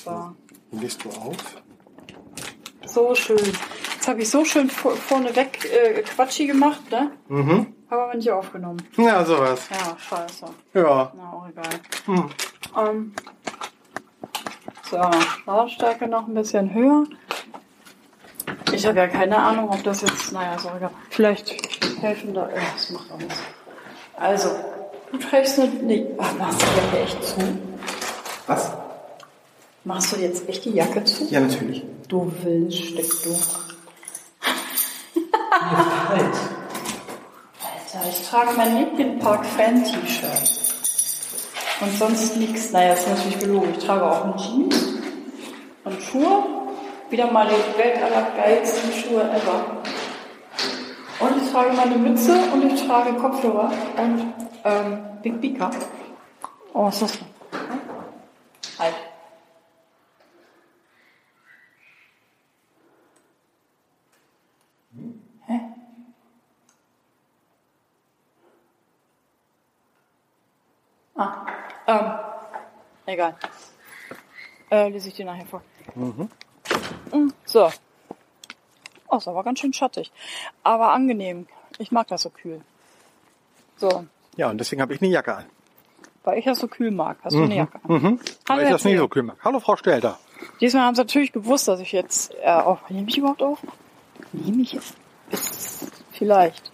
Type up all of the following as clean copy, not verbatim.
So. Den legst du auf. So schön. Jetzt habe ich so schön vorneweg Quatschi gemacht, ne? Mhm. Habe aber nicht aufgenommen. Ja, sowas. Ja, scheiße. Ja. Na, auch egal. Hm. So, Lautstärke noch ein bisschen höher. Ich habe ja keine Ahnung, ob das jetzt, naja, ist auch egal. Vielleicht helfen da, das macht auch nichts. Also, du trägst eine, nee, machst du die Jacke echt zu? Was? Machst du jetzt echt die Jacke zu? Ja, natürlich. Du Willensstück, du. Halt. Alter, ich trage mein Linkin Park Fan T-Shirt. Und sonst nichts. Naja, ist natürlich gelogen. Ich trage auch einen Jeans und Schuhe. Wieder mal die Welt allergeilsten Schuhe ever. Und ich trage meine Mütze und ich trage Kopfhörer und Big Beaker. Oh, was ist das denn? Halt. Hä? Egal. Lese ich dir nachher vor. So. Oh, ist aber ganz schön schattig. Aber angenehm. Ich mag das so kühl. So. Ja, und deswegen habe ich eine Jacke an. Weil ich das so kühl mag. Hast du eine Jacke an? Weil Hallo, ich das Herr nicht Thiel. so kühl mag. Hallo, Frau Stelter. Diesmal haben sie natürlich gewusst, dass ich jetzt nehme ich überhaupt auf? Nehme ich jetzt? Vielleicht.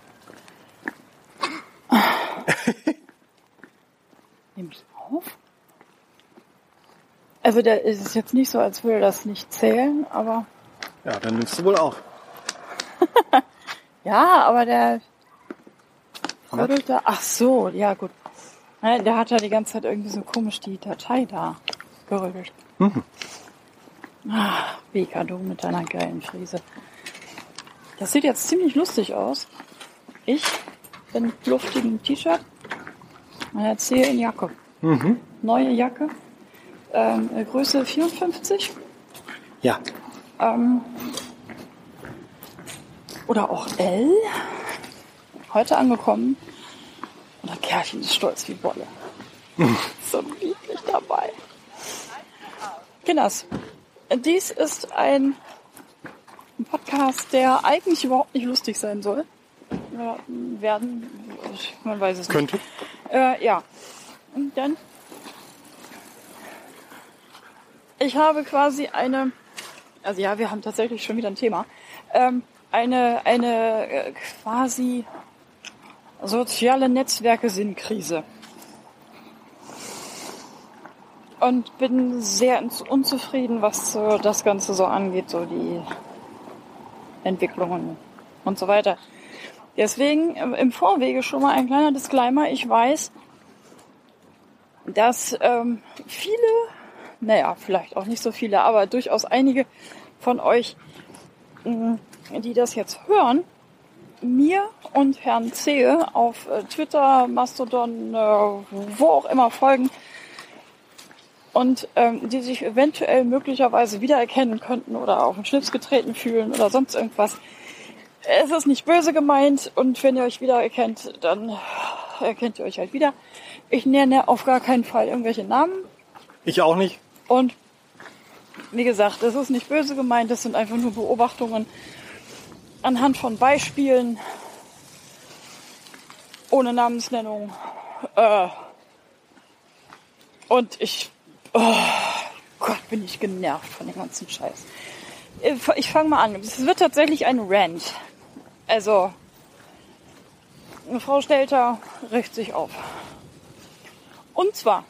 Nehme ich auf? Also der ist es jetzt nicht so, als würde das nicht zählen, aber Ja, dann nimmst du wohl auf. ja, aber der rüttelt da. Ach so, ja gut. Der hat ja die ganze Zeit irgendwie so komisch die Datei da gerüttelt. Beka, du mit deiner geilen Frise. Das sieht jetzt ziemlich lustig aus. Ich bin luftigen T-Shirt und erzähle in Jacke. Neue Jacke. Größe 54. Ja. Oder auch L. Heute angekommen. Und das Kerlchen ist stolz wie Bolle. So niedlich dabei. Kinders, dies ist ein Podcast, der eigentlich überhaupt nicht lustig sein soll. Man weiß es nicht. Könnte. Ja. Und dann ich habe quasi also ja, wir haben tatsächlich schon wieder ein Thema, eine quasi soziale Netzwerke-Sinnkrise. Und bin sehr unzufrieden, was so das Ganze so angeht, so die Entwicklungen und so weiter. Deswegen im Vorwege schon mal ein kleiner Disclaimer. Ich weiß, dass viele, naja, vielleicht auch nicht so viele, aber durchaus einige von euch, die das jetzt hören, mir und Herrn Zehe auf Twitter, Mastodon, wo auch immer folgen und die sich eventuell möglicherweise wiedererkennen könnten oder auf den Schlips getreten fühlen oder sonst irgendwas. Es ist nicht böse gemeint und wenn ihr euch wiedererkennt, dann erkennt ihr euch halt wieder. Ich nenne auf gar keinen Fall irgendwelche Namen. Ich auch nicht. Und wie gesagt, es ist nicht böse gemeint, das sind einfach nur Beobachtungen anhand von Beispielen, ohne Namensnennung. Und oh Gott, bin ich genervt von dem ganzen Scheiß. Ich fange mal an. Es wird tatsächlich ein Rant. Also, Frau Stelter regt sich auf. Und zwar,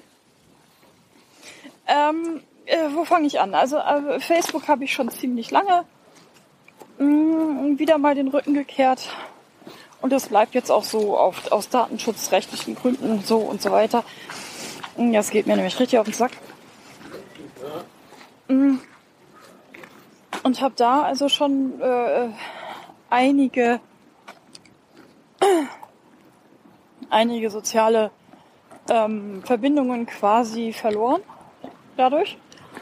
wo fange ich an? Also, Facebook habe ich schon ziemlich lange wieder mal den Rücken gekehrt. Und das bleibt jetzt auch so aus datenschutzrechtlichen Gründen so und so weiter. Das geht mir nämlich richtig auf den Sack. Und habe da also schon einige soziale Verbindungen quasi verloren dadurch.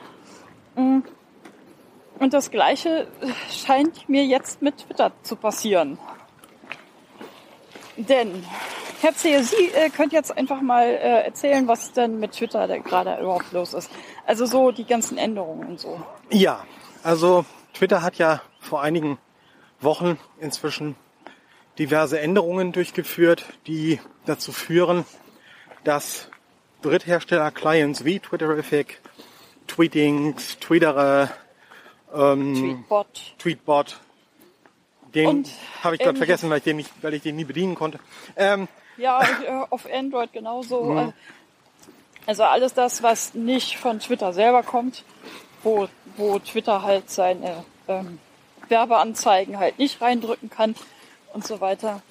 Und das Gleiche scheint mir jetzt mit Twitter zu passieren. Denn Herr Zehe, Sie könnt jetzt einfach mal erzählen, was denn mit Twitter da gerade überhaupt los ist. Also so die ganzen Änderungen und so. Ja, also Twitter hat ja vor einigen Wochen inzwischen diverse Änderungen durchgeführt, die dazu führen, dass Dritthersteller-Clients wie Twitterrific, Tweetings, Tweetere, Tweetbot, den habe ich gerade vergessen, weil ich den nie bedienen konnte. Ja, auf Android genauso. Also alles das, was nicht von Twitter selber kommt, wo Twitter halt seine Werbeanzeigen halt nicht reindrücken kann und so weiter.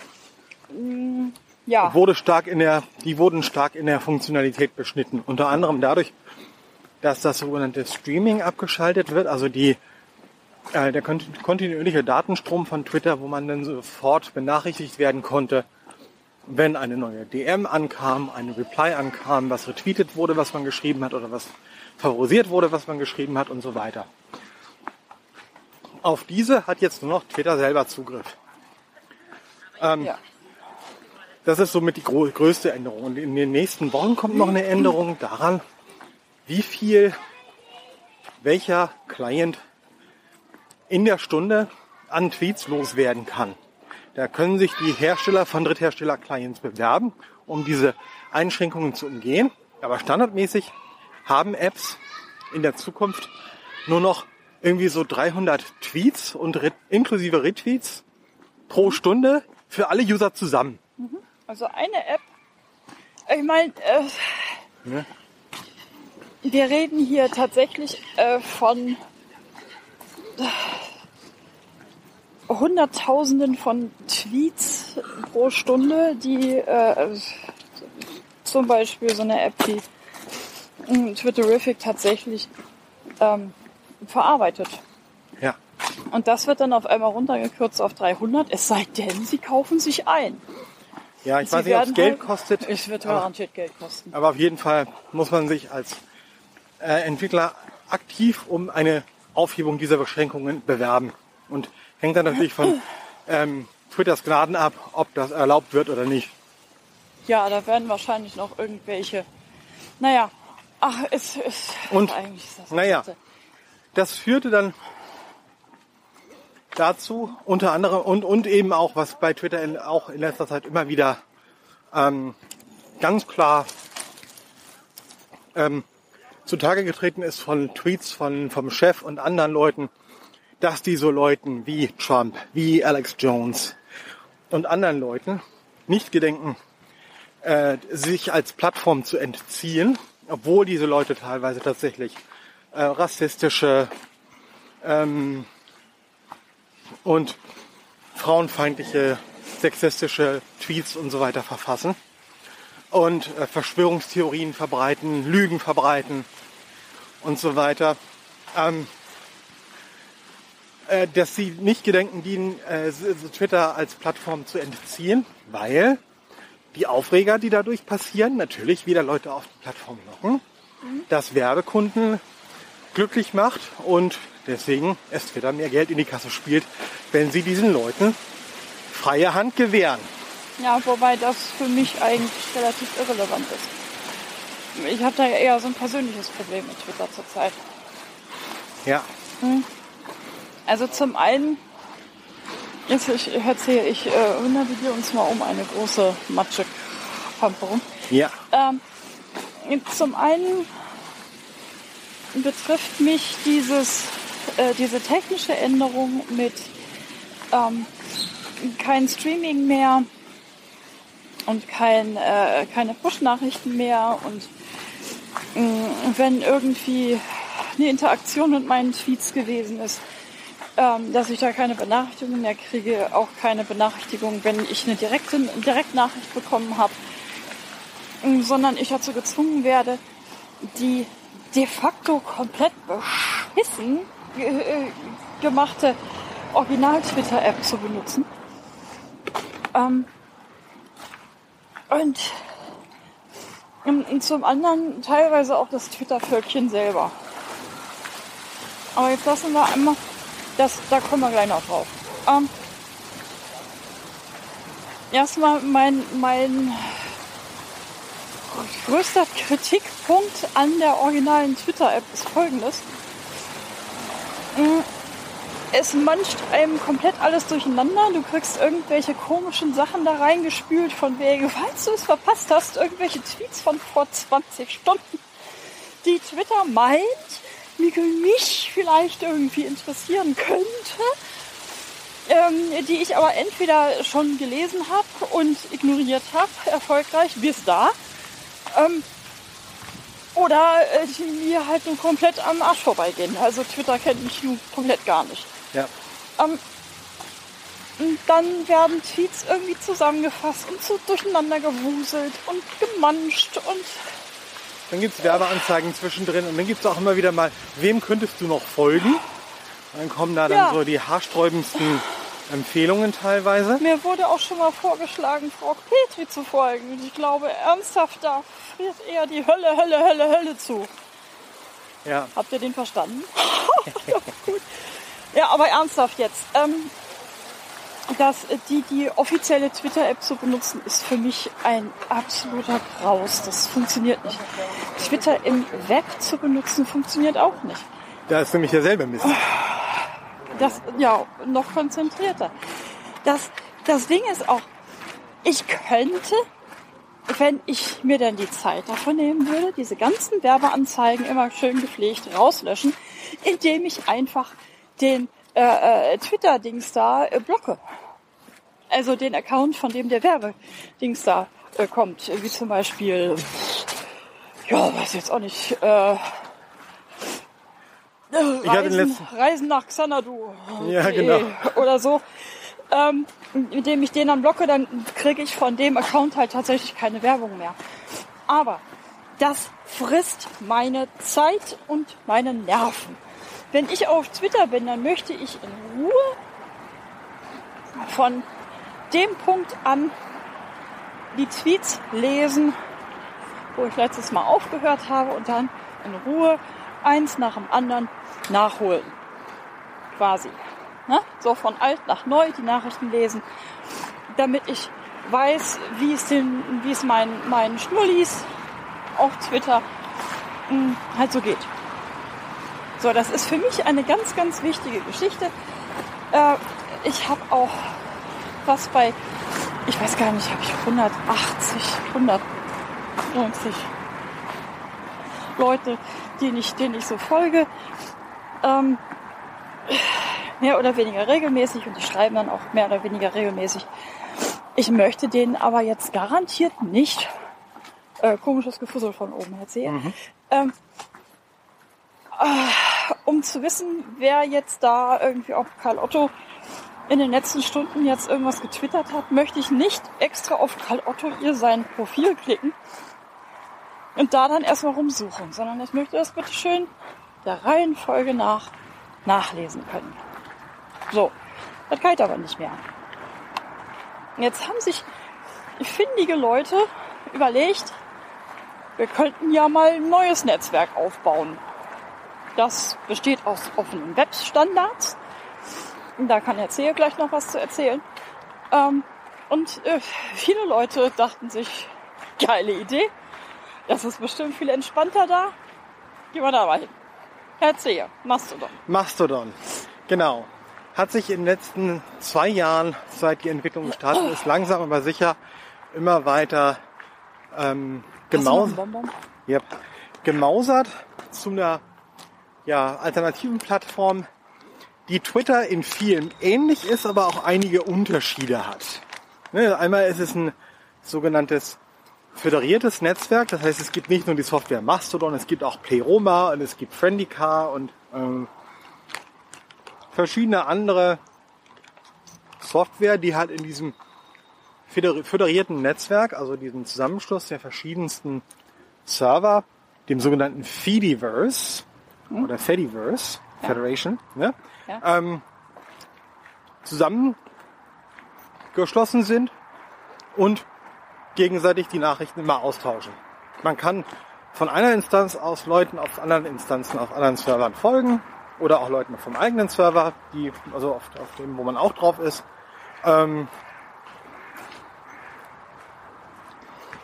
Ja. Die wurden stark in der Funktionalität beschnitten. Unter anderem dadurch, dass das sogenannte Streaming abgeschaltet wird, also der kontinuierliche Datenstrom von Twitter, wo man dann sofort benachrichtigt werden konnte, wenn eine neue DM ankam, eine Reply ankam, was retweetet wurde, was man geschrieben hat oder was favorisiert wurde, was man geschrieben hat und so weiter. Auf diese hat jetzt nur noch Twitter selber Zugriff. Ja. Das ist somit die größte Änderung. Und in den nächsten Wochen kommt noch eine Änderung daran, wie viel welcher Client in der Stunde an Tweets loswerden kann. Da können sich die Hersteller von Dritthersteller-Clients bewerben, um diese Einschränkungen zu umgehen. Aber standardmäßig haben Apps in der Zukunft nur noch irgendwie so 300 Tweets und inklusive Retweets pro Stunde für alle User zusammen. Also eine App, ich meine, wir reden hier tatsächlich von Hunderttausenden von Tweets pro Stunde, die zum Beispiel so eine App wie Twitterrific tatsächlich verarbeitet. Ja. Und das wird dann auf einmal runtergekürzt auf 300, es sei denn, sie kaufen sich ein. Ja, ich weiß nicht, ob es Geld kostet. Es wird garantiert Geld kosten. Aber auf jeden Fall muss man sich als Entwickler aktiv um eine Aufhebung dieser Beschränkungen bewerben. Und hängt dann natürlich von Twitters Gnaden ab, ob das erlaubt wird oder nicht. Ja, da werden wahrscheinlich noch irgendwelche, es ist eigentlich ist das naja, das führte dann dazu, unter anderem, und eben auch, was bei Twitter auch in letzter Zeit immer wieder ganz klar zutage getreten ist von Tweets vom Chef und anderen Leuten, dass die so Leuten wie Trump, wie Alex Jones und anderen Leuten nicht gedenken, sich als Plattform zu entziehen, obwohl diese Leute teilweise tatsächlich rassistische und frauenfeindliche, sexistische Tweets und so weiter verfassen und Verschwörungstheorien verbreiten, Lügen verbreiten und so weiter. Dass sie nicht gedenken, Twitter als Plattform zu entziehen, weil die Aufreger, die dadurch passieren, natürlich wieder Leute auf die Plattform locken, das Werbekunden glücklich macht und deswegen es Twitter mehr Geld in die Kasse spielt, wenn sie diesen Leuten freie Hand gewähren. Ja, wobei das für mich eigentlich relativ irrelevant ist. Ich habe da ja eher so ein persönliches Problem mit Twitter zurzeit. Ja. Also zum einen, ich navigiere uns mal um eine große Matschepampe rum. Ja. Zum einen betrifft mich diese technische Änderung mit kein Streaming mehr und keine Push-Nachrichten mehr und wenn irgendwie eine Interaktion mit meinen Tweets gewesen ist, dass ich da keine Benachrichtigung mehr kriege, auch keine Benachrichtigung, wenn ich eine Direktnachricht bekommen habe, sondern ich dazu gezwungen werde, die de facto komplett beschissen gemachte Original-Twitter-App zu benutzen. Und zum anderen teilweise auch das Twitter-Völkchen selber. Aber jetzt lassen wir einmal, da kommen wir gleich noch drauf. erstmal mein größter Kritikpunkt an der originalen Twitter-App ist folgendes. Es manscht einem komplett alles durcheinander. Du kriegst irgendwelche komischen Sachen da reingespült von wegen, falls du es verpasst hast, irgendwelche Tweets von vor 20 Stunden, die Twitter meint, mich vielleicht irgendwie interessieren könnte, die ich aber entweder schon gelesen habe und ignoriert habe, erfolgreich bis da, oder die mir halt nun komplett am Arsch vorbeigehen. Also Twitter kennt mich nun komplett gar nicht. Ja. Dann werden Tweets irgendwie zusammengefasst und so durcheinander gewuselt und gemanscht und Dann gibt es Werbeanzeigen zwischendrin und dann gibt es auch immer wieder mal, wem könntest du noch folgen? Und dann kommen da dann so die haarsträubendsten Empfehlungen teilweise. Mir wurde auch schon mal vorgeschlagen, Frau Petri zu folgen. Und ich glaube, ernsthaft, da friert eher die Hölle zu. Ja. Habt ihr den verstanden? Gut. Ja, aber ernsthaft jetzt. Dass die offizielle Twitter-App zu benutzen, ist für mich ein absoluter Graus. Das funktioniert nicht. Twitter im Web zu benutzen, funktioniert auch nicht. Da ist nämlich derselbe Mist. Das, noch konzentrierter. Das Ding ist auch, ich könnte, wenn ich mir dann die Zeit davon nehmen würde, diese ganzen Werbeanzeigen immer schön gepflegt rauslöschen, indem ich einfach den Twitter-Dings da blocke. Also den Account, von dem der Werbedings da kommt. Wie zum Beispiel, weiß jetzt auch nicht, Reisen nach Xanadu. Ja, genau. Oder so. Indem ich den dann blocke, dann kriege ich von dem Account halt tatsächlich keine Werbung mehr. Aber das frisst meine Zeit und meine Nerven. Wenn ich auf Twitter bin, dann möchte ich in Ruhe von dem Punkt an die Tweets lesen, wo ich letztes Mal aufgehört habe und dann in Ruhe eins nach dem anderen nachholen. Quasi. Ne? So von alt nach neu die Nachrichten lesen, damit ich weiß, wie es meinen Schnullis auf Twitter halt so geht. So, das ist für mich eine ganz, ganz wichtige Geschichte. Ich habe auch was bei, ich weiß gar nicht, habe ich 190 Leute, denen ich so folge, mehr oder weniger regelmäßig, und die schreiben dann auch mehr oder weniger regelmäßig. Ich möchte denen aber jetzt garantiert nicht, komisches Gefussel von oben her sehe, um zu wissen, wer jetzt da irgendwie auf Karl Otto in den letzten Stunden jetzt irgendwas getwittert hat, möchte ich nicht extra auf Karl Otto sein Profil klicken und da dann erstmal rumsuchen, sondern ich möchte das bitte schön der Reihenfolge nach nachlesen können. So, das kann ich aber nicht mehr. Jetzt haben sich findige Leute überlegt, wir könnten ja mal ein neues Netzwerk aufbauen. Das besteht aus offenen Webstandards. Da kann der Zeh gleich noch was zu erzählen. Und viele Leute dachten sich, geile Idee. Das ist bestimmt viel entspannter da. Gehen wir da mal hin. Herr Zeh, Mastodon. Mastodon, genau. Hat sich in den letzten 2 Jahren, seit die Entwicklung gestartet ist, langsam aber sicher immer weiter gemausert zu einer alternativen Plattform, die Twitter in vielem ähnlich ist, aber auch einige Unterschiede hat. Ne, einmal ist es ein sogenanntes föderiertes Netzwerk, das heißt, es gibt nicht nur die Software Mastodon, es gibt auch Pleroma und es gibt Friendica und verschiedene andere Software, die halt in diesem föderierten Netzwerk, also diesem Zusammenschluss der verschiedensten Server, dem sogenannten Fediverse oder Fediverse Federation, ne? Zusammengeschlossen sind und gegenseitig die Nachrichten immer austauschen. Man kann von einer Instanz aus Leuten auf anderen Instanzen, auf anderen Servern folgen oder auch Leuten vom eigenen Server, also auf dem, wo man auch drauf ist.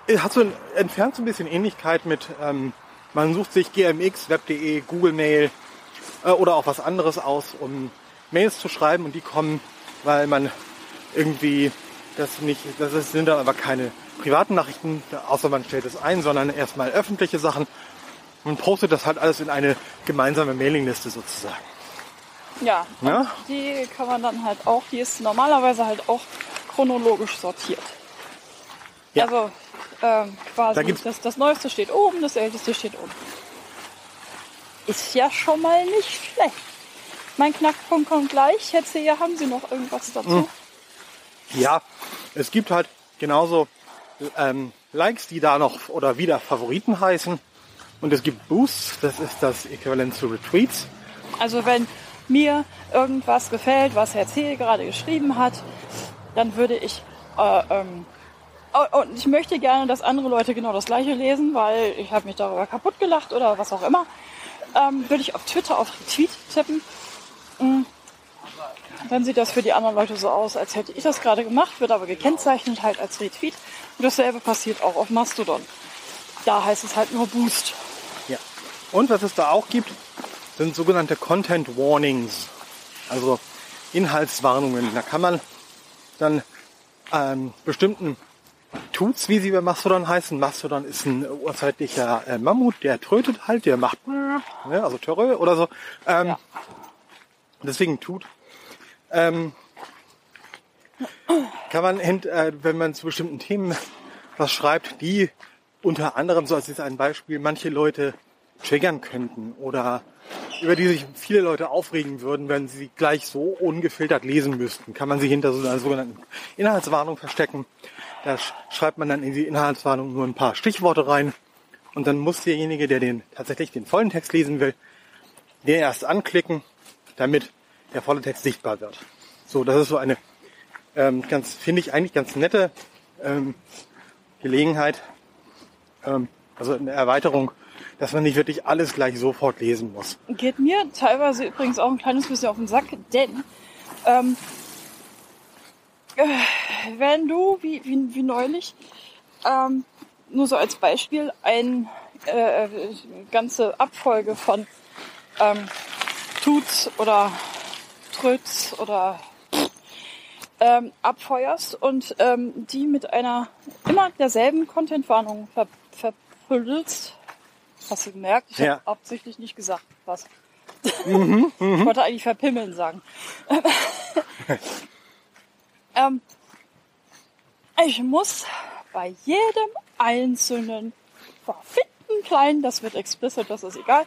entfernt so ein bisschen Ähnlichkeit mit, man sucht sich GMX, Web.de, Google Mail oder auch was anderes aus, um Mails zu schreiben und die kommen, weil man irgendwie sind dann aber keine privaten Nachrichten, außer man stellt es ein, sondern erstmal öffentliche Sachen und postet das halt alles in eine gemeinsame Mailingliste sozusagen. Ja, Ja? die kann man dann halt auch, die ist normalerweise halt auch chronologisch sortiert. Ja. Also quasi das Neueste steht oben, das Älteste steht unten. Ist ja schon mal nicht schlecht. Mein Knackpunkt kommt gleich. Herr Zehe, haben Sie noch irgendwas dazu? Ja, es gibt halt genauso Likes, die da noch oder wieder Favoriten heißen. Und es gibt Boosts, das ist das Äquivalent zu Retweets. Also wenn mir irgendwas gefällt, was Herr Zehe gerade geschrieben hat, dann würde ich und ich möchte gerne, dass andere Leute genau das Gleiche lesen, weil ich habe mich darüber kaputt gelacht oder was auch immer, würde ich auf Twitter auf Retweet tippen. Dann sieht das für die anderen Leute so aus, als hätte ich das gerade gemacht, wird aber gekennzeichnet halt als Retweet. Und dasselbe passiert auch auf Mastodon. Da heißt es halt nur Boost. Ja. Und was es da auch gibt, sind sogenannte Content Warnings, also Inhaltswarnungen. Da kann man dann bestimmten Tuts, wie sie bei Mastodon heißen. Mastodon ist ein urzeitlicher Mammut, der trötet halt, der macht, also Törö oder so. Ja. Deswegen Tut. Kann man, wenn man zu bestimmten Themen was schreibt, die unter anderem, so als ist ein Beispiel, manche Leute triggern könnten oder über die sich viele Leute aufregen würden, wenn sie gleich so ungefiltert lesen müssten, kann man sie hinter so einer sogenannten Inhaltswarnung verstecken. Da schreibt man dann in die Inhaltswarnung nur ein paar Stichworte rein und dann muss derjenige, der tatsächlich den vollen Text lesen will, den erst anklicken, damit der volle Text sichtbar wird. So, das ist so eine finde ich eigentlich ganz nette Gelegenheit, also eine Erweiterung, dass man nicht wirklich alles gleich sofort lesen muss. Geht mir teilweise übrigens auch ein kleines bisschen auf den Sack, denn wenn du, wie neulich, nur so als Beispiel, eine ganze Abfolge von Tuts oder Tröts oder abfeuerst und die mit einer immer derselben Content-Warnung verpüllst. Hast du gemerkt? Ich habe absichtlich nicht gesagt, was. Ich wollte eigentlich verpimmeln sagen. Ich muss bei jedem einzelnen verfickten kleinen, das wird explicit, das ist egal,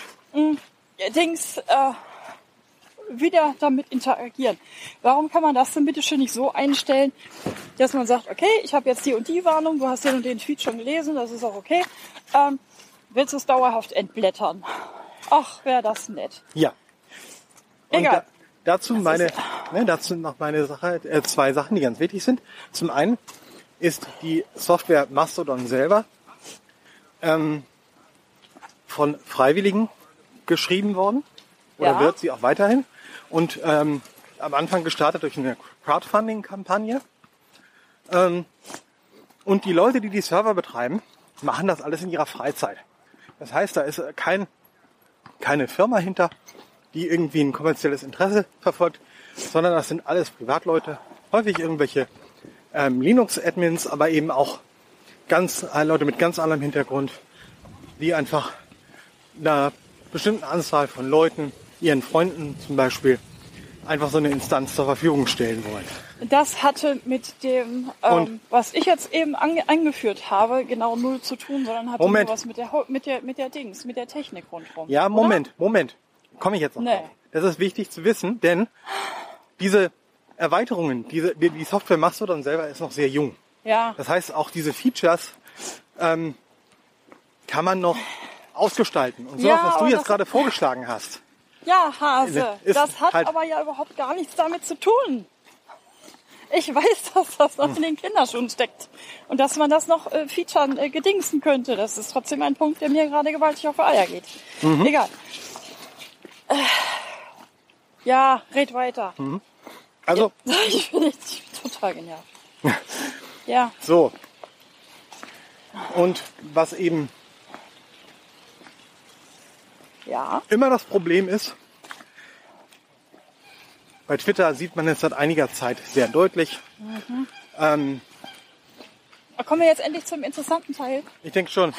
wieder damit interagieren. Warum kann man das denn bitte schön nicht so einstellen, dass man sagt, okay, ich habe jetzt die und die Warnung, du hast den und den Tweet schon gelesen, das ist auch okay. Willst du es dauerhaft entblättern? Ach, wäre das nett. Ja. Und egal. Dazu noch meine Sache, zwei Sachen, die ganz wichtig sind. Zum einen ist die Software Mastodon selber von Freiwilligen geschrieben worden. Oder wird sie auch weiterhin. Und am Anfang gestartet durch eine Crowdfunding-Kampagne. Und die Leute, die Server betreiben, machen das alles in ihrer Freizeit. Das heißt, da ist keine Firma hinter, die irgendwie ein kommerzielles Interesse verfolgt, sondern das sind alles Privatleute, häufig irgendwelche Linux-Admins, aber eben auch Leute mit ganz anderem Hintergrund, die einfach einer bestimmten Anzahl von Leuten, ihren Freunden zum Beispiel, einfach so eine Instanz zur Verfügung stellen wollen. Das hatte mit dem, was ich jetzt eben eingeführt habe, genau null zu tun, sondern hatte nur was mit der Technik rundherum. Ja, Moment. Komme ich jetzt noch drauf. Das ist wichtig zu wissen, denn diese Erweiterungen, die Software Mastodon selber ist noch sehr jung. Ja. Das heißt, auch diese Features kann man noch ausgestalten. Und sowas, was du jetzt gerade vorgeschlagen hast. Ja, Hase, das hat halt aber ja überhaupt gar nichts damit zu tun. Ich weiß, dass das noch in den Kinderschuhen steckt. Und dass man das noch featuren, gedingsen könnte. Das ist trotzdem ein Punkt, der mir gerade gewaltig auf die Eier geht. Egal. Ja, red weiter. Also. Ich bin total genervt. Ja. So. Und was eben Ja. immer das Problem ist, bei Twitter sieht man es seit einiger Zeit sehr deutlich. Kommen wir jetzt endlich zum interessanten Teil? Ich denke schon.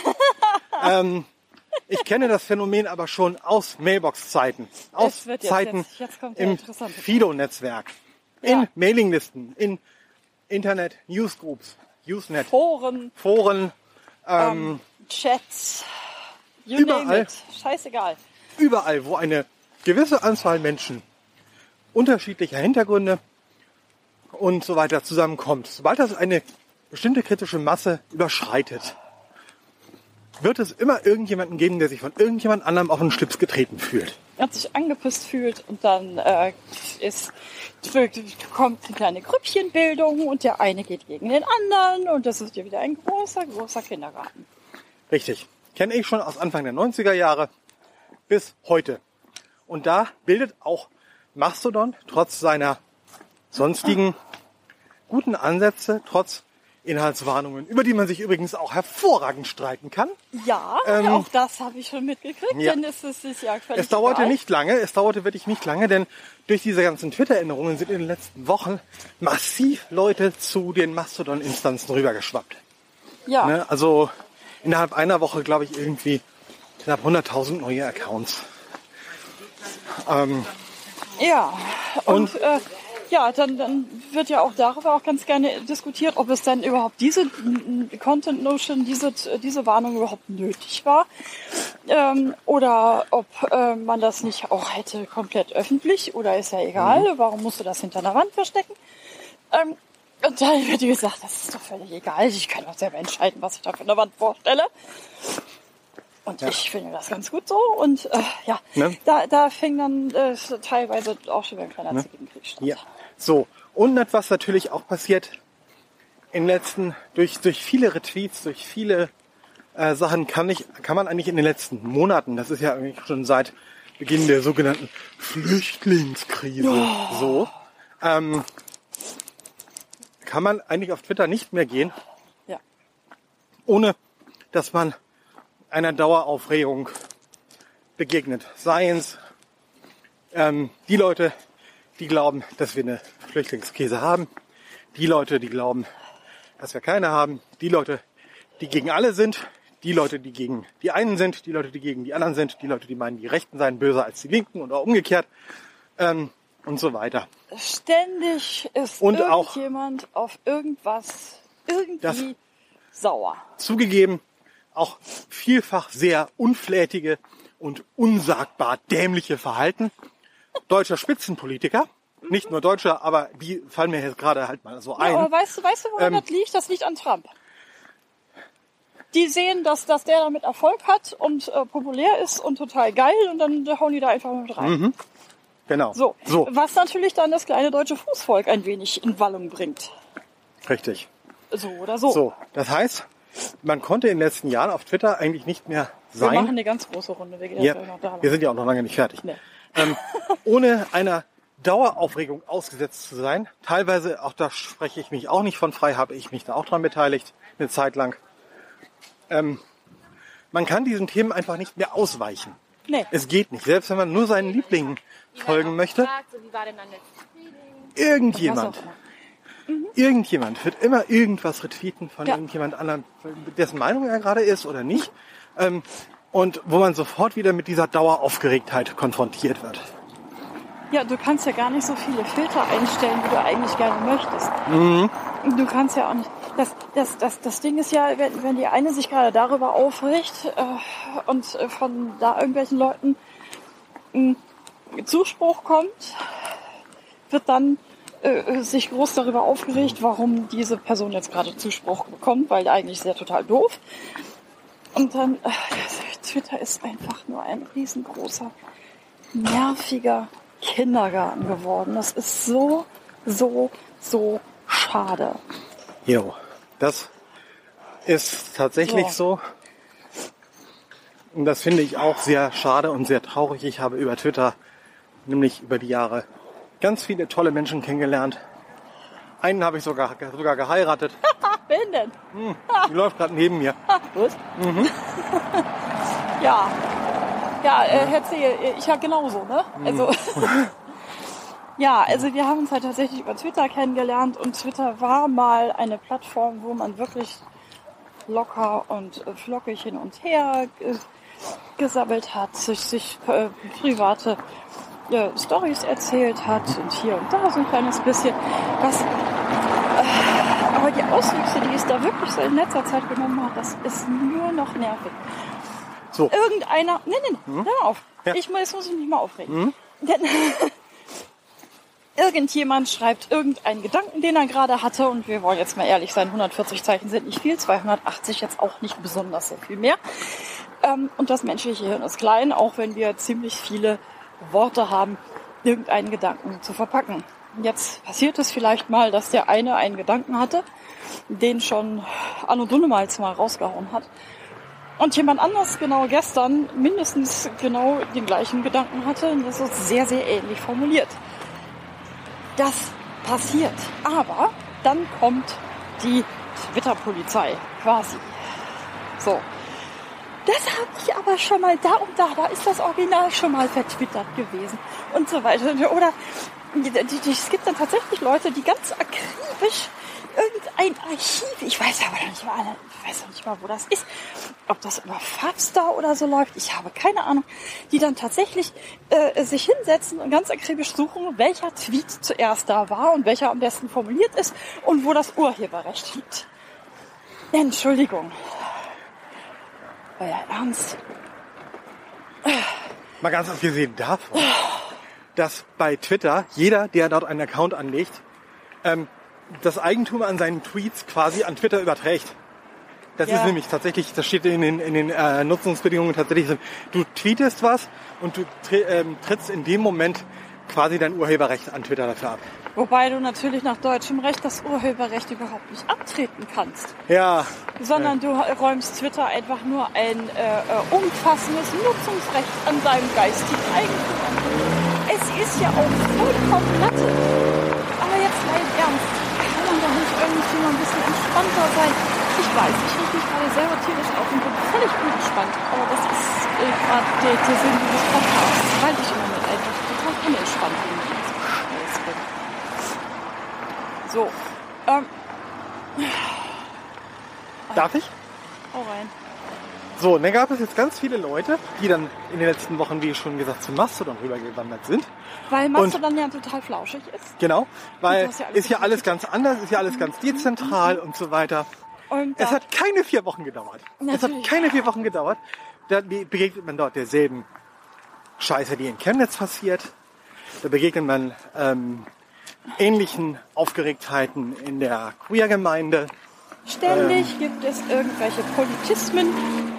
Ich kenne das Phänomen aber schon aus Mailbox-Zeiten, aus Zeiten jetzt kommt der im interessante Teil. Fido-Netzwerk, in Mailinglisten, in Internet, Newsgroups, Usenet, Foren, Chats, you name überall. it. Scheißegal. Überall, wo eine gewisse Anzahl Menschen unterschiedlicher Hintergründe und so weiter zusammenkommt, sobald das eine bestimmte kritische Masse überschreitet, wird es immer irgendjemanden geben, der sich von irgendjemand anderem auf den Schlips getreten fühlt. Hat sich angepisst fühlt und dann kommt eine kleine Grüppchenbildung und der eine geht gegen den anderen und das ist ja wieder ein großer Kindergarten. Richtig. Kenne ich schon aus Anfang der 90er Jahre bis heute. Und da bildet auch Mastodon trotz seiner sonstigen guten Ansätze, trotz Inhaltswarnungen, über die man sich übrigens auch hervorragend streiten kann. Ja, auch das habe ich schon mitgekriegt, denn es ist ja völlig Es dauerte egal. nicht lange, es dauerte wirklich nicht lange, denn durch diese ganzen Twitter-Änderungen sind in den letzten Wochen massiv Leute zu den Mastodon-Instanzen rübergeschwappt. Ja, Ne? Also innerhalb einer Woche, glaube ich, irgendwie knapp 100.000 neue Accounts. ja. Und dann wird ja auch darüber auch ganz gerne diskutiert, ob es dann überhaupt diese Content Notion, diese Warnung überhaupt nötig war. Oder ob man das nicht auch hätte komplett öffentlich, oder ist ja egal, warum musst du das hinter einer Wand verstecken? Und dann wird gesagt, das ist doch völlig egal, ich kann doch selber entscheiden, was ich da für eine Wand vorstelle. Und ich finde das ganz gut so. Und Ne? da fing dann teilweise auch schon wieder ein kleiner Zickenkrieg statt. Ja. So. Und etwas natürlich auch passiert durch viele Retweets, durch viele Sachen kann man eigentlich in den letzten Monaten, das ist ja eigentlich schon seit Beginn der sogenannten Flüchtlingskrise kann man eigentlich auf Twitter nicht mehr gehen, Ja. ohne dass man einer Daueraufregung begegnet. Seien es die Leute, die glauben, dass wir eine Flüchtlingskrise haben, die Leute, die glauben, dass wir keine haben, die Leute, die gegen alle sind, die Leute, die gegen die einen sind, die Leute, die gegen die anderen sind, die Leute, die meinen, die Rechten seien böser als die Linken oder umgekehrt und so weiter. Ständig ist Und auch irgendjemand auf irgendwas irgendwie sauer. Zugegeben, auch vielfach sehr unflätige und unsagbar dämliche Verhalten deutscher Spitzenpolitiker. Nicht nur deutscher, aber die fallen mir jetzt gerade halt mal so ein. Ja, aber weißt du, woran das liegt? Das liegt an Trump. Die sehen, dass der damit Erfolg hat und populär ist und total geil und dann hauen die da einfach mit rein. Genau. So. Was natürlich dann das kleine deutsche Fußvolk ein wenig in Wallung bringt. Richtig. So oder so. So, das heißt, man konnte in den letzten Jahren auf Twitter eigentlich nicht mehr Wir machen sein. eine ganz große Runde. Wir gehen Ja, jetzt noch da lang. wir sind ja auch noch lange nicht fertig. Nee. Ohne einer Daueraufregung ausgesetzt zu sein. Teilweise, auch da spreche ich mich auch nicht von frei, habe ich mich da auch dran beteiligt, eine Zeit lang. Man kann diesen Themen einfach nicht mehr ausweichen. Nee. Es geht nicht. Selbst wenn man nur seinen Lieblingen folgen möchte, Wie war denn dein letztes Reading? irgendjemand Was auch immer. Irgendjemand wird immer irgendwas retweeten von Ja. irgendjemand anderem, dessen Meinung er gerade ist oder nicht. Und wo man sofort wieder mit dieser Daueraufgeregtheit konfrontiert wird. Ja, du kannst ja gar nicht so viele Filter einstellen, wie du eigentlich gerne möchtest. Du kannst ja auch nicht. Das Ding ist ja, wenn die eine sich gerade darüber aufregt und von da irgendwelchen Leuten Zuspruch kommt, wird dann sich groß darüber aufgeregt, warum diese Person jetzt gerade Zuspruch bekommt, weil eigentlich ist ja total doof. Und dann, Twitter ist einfach nur ein riesengroßer, nerviger Kindergarten geworden. Das ist so schade. Jo, das ist tatsächlich so. Und das finde ich auch sehr schade und sehr traurig. Ich habe über Twitter, nämlich über die Jahre, ganz viele tolle Menschen kennengelernt. Einen habe ich sogar geheiratet. Wen denn? Die läuft gerade neben mir. Gut. Ja. Ja, Herr Zehe, ich ja genauso, ne? Also, ja, also wir haben uns halt tatsächlich über Twitter kennengelernt und Twitter war mal eine Plattform, wo man wirklich locker und flockig hin und her gesammelt hat, sich private Storys erzählt hat und hier und da so ein kleines bisschen. Aber die Auswüchse, die es da wirklich so in letzter Zeit genommen hat, das ist nur noch nervig. So. Irgendeiner, nee, hör mal auf. Ja. Ich muss mich nicht mal aufregen. Denn irgendjemand schreibt irgendeinen Gedanken, den er gerade hatte und wir wollen jetzt mal ehrlich sein, 140 Zeichen sind nicht viel, 280 jetzt auch nicht besonders so viel mehr. Und das menschliche Hirn ist klein, auch wenn wir ziemlich viele Worte haben, irgendeinen Gedanken zu verpacken. Jetzt passiert es vielleicht mal, dass der eine einen Gedanken hatte, den schon anno dunnemals mal rausgehauen hat. Und jemand anders genau gestern mindestens genau den gleichen Gedanken hatte und das ist sehr, sehr ähnlich formuliert. Das passiert. Aber dann kommt die Twitter-Polizei quasi. So. Das habe ich aber schon mal da und da ist das Original schon mal vertwittert gewesen und so weiter. Oder es gibt dann tatsächlich Leute, die ganz akribisch irgendein Archiv, ich weiß aber noch nicht mal, wo das ist, ob das über Fabstar oder so läuft, ich habe keine Ahnung, die dann tatsächlich sich hinsetzen und ganz akribisch suchen, welcher Tweet zuerst da war und welcher am besten formuliert ist und wo das Urheberrecht liegt. Entschuldigung. Euer Ernst? Mal ganz abgesehen davon, dass bei Twitter jeder, der dort einen Account anlegt, das Eigentum an seinen Tweets quasi an Twitter überträgt. Das ist nämlich tatsächlich, das steht in den Nutzungsbedingungen tatsächlich drin. Du tweetest was und du trittst in dem Moment quasi dein Urheberrecht an Twitter dafür ab. Wobei du natürlich nach deutschem Recht das Urheberrecht überhaupt nicht abtreten kannst. Ja. Sondern du räumst Twitter einfach nur ein umfassendes Nutzungsrecht an deinem geistigen Eigentum an. Es ist ja auch vollkommen Latte. Aber jetzt mal im Ernst, kann man doch nicht irgendwie mal ein bisschen entspannter sein? Ich weiß, ich reg mich gerade selber tierisch auf und bin völlig unentspannt. Aber das ist gerade der Sinn dieses Podcasts, weil ich im Moment einfach total unentspannt bin. So, Darf ich? hau rein. So, und dann gab es jetzt ganz viele Leute, die dann in den letzten Wochen, wie schon gesagt, zu Mastodon rübergewandert sind. Weil Mastodon ja total flauschig ist. Genau, weil das ist ja alles ist ja alles ganz anders, ist ja alles ganz dezentral und so weiter. Und Es hat keine 4 Wochen gedauert. Es hat keine 4 Wochen gedauert. Da begegnet man dort derselben Scheiße, die in Chemnitz passiert. Da begegnet man ähnlichen Aufgeregtheiten in der Queer-Gemeinde. ständig gibt es irgendwelche Politismen,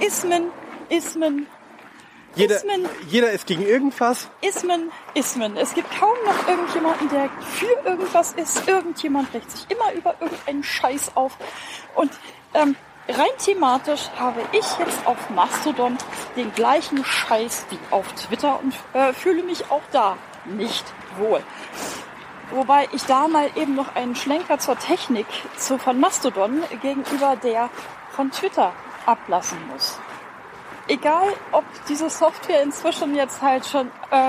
Ismen. Jeder ist gegen irgendwas. Ismen. Es gibt kaum noch irgendjemanden, der für irgendwas ist. Irgendjemand regt sich immer über irgendeinen Scheiß auf. Und rein thematisch habe ich jetzt auf Mastodon den gleichen Scheiß wie auf Twitter und fühle mich auch da nicht wohl. Wobei ich da mal eben noch einen Schlenker zur Technik von Mastodon gegenüber der von Twitter ablassen muss. Egal, ob diese Software inzwischen jetzt halt schon